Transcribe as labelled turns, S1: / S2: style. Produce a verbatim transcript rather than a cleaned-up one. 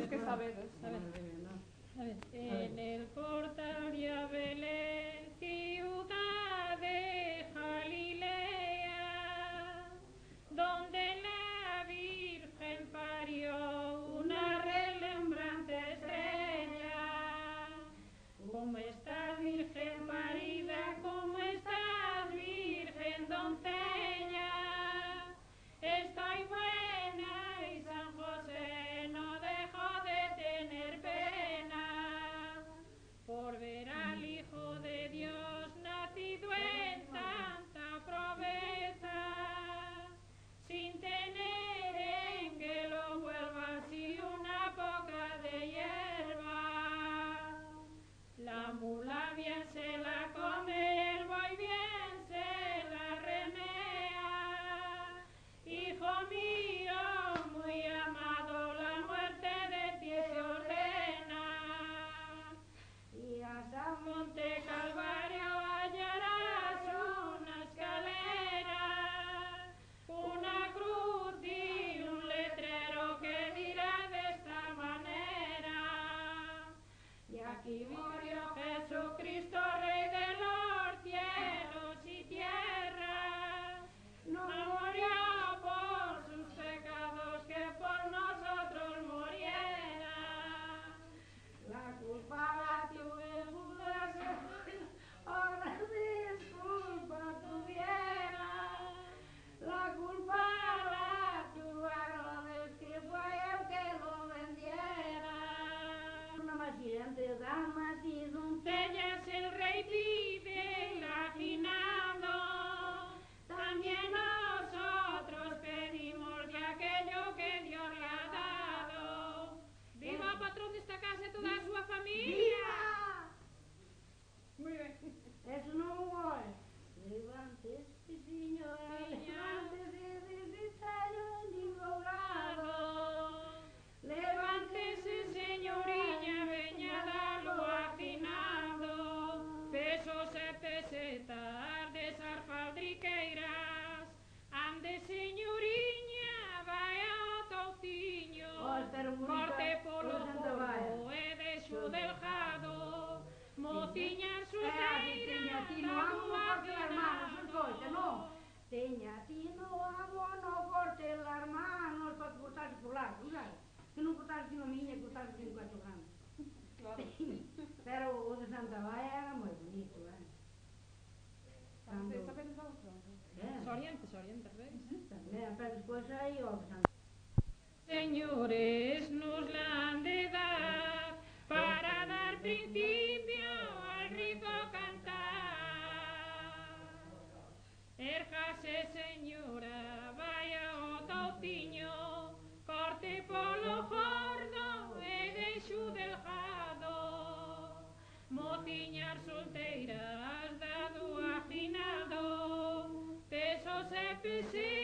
S1: Tienes que saber, ¿sabes?
S2: A ver, en el portal de Belén, ciudad de Galilea, donde la Virgen parió una relumbrante estrella. ¿Cómo estás, Virgen parida? ¿Cómo estás, Virgen doncella? Estoy buena y San José no dejó de tener pena por ver al Hijo de Dios nacido en tanta pobreza, sin tener en que lo vuelva así una poca de hierba. La mula bien se la come, el buey bien se la remea. Hijo mío, muy amado, la muerte de ti se ordena. Y hasta Monte Calvario hallarás una escalera, una cruz y un letrero que dirá de esta manera: y aquí murió Jesucristo, Rey de los cielos y tierra. No murió por sus pecados, que por nosotros muriera. La culpa la tuve Judas, ahora disculpa tuviera. La culpa la tuve Herodes, que fue el que lo vendiera. Una macillante damas y doncellas, el rey vive imaginando. También nosotros pedimos de aquello que Dios le ha dado. ¡Viva el patrón de esta casa y toda su familia! ¡Viva! Muy bien. Eso no voy. Levántese, señora, levántese, señor, indolado. Levántese, señorilla, veña darlo afinado. Pesos e pesetas de sarfaldriqueiras. Ande, señoriña, vai ao touciño. Corte polo fogo e deixo delgado. Mociña solteira, da afinado. Teña ti no amo, no corte las manos para cortarse por largo, ¿sabes? Que non cortarse sino miña, cortarse sino cuatro grande. Claro. Pero o de Santa Baia era moi bonito, eh? Cando...
S1: Sabedes outro?
S2: Eh?
S1: Soriente, Soriente, ¿veis?
S2: Tamén, pero despois aí o de Santa Señores nos la han de dar para dar principio al rico cantar. Erjase, señora, vaya o touciño, corte polo gordo e deixo delgado. Mociñas solteiras dado afinado, pesos e pesetas